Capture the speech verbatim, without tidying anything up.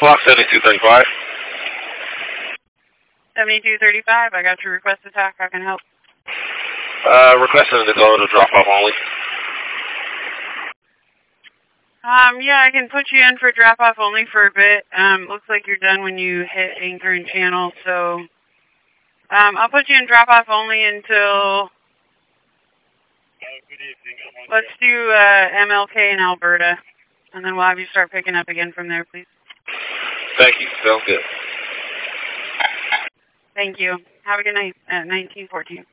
Block seventy-two thirty-five. seventy-two thirty-five, I got your request attack. How can I help? Uh, requesting to go to drop-off only. Um, yeah, I can put you in for drop-off only for a bit. Um, looks like you're done when you hit anchor and channel, so um, I'll put you in drop-off only until, let's do uh, M L K in Alberta, and then we'll have you start picking up again from there, please. Thank you. Sounds good. Thank you. Have a good night at nineteen fourteen.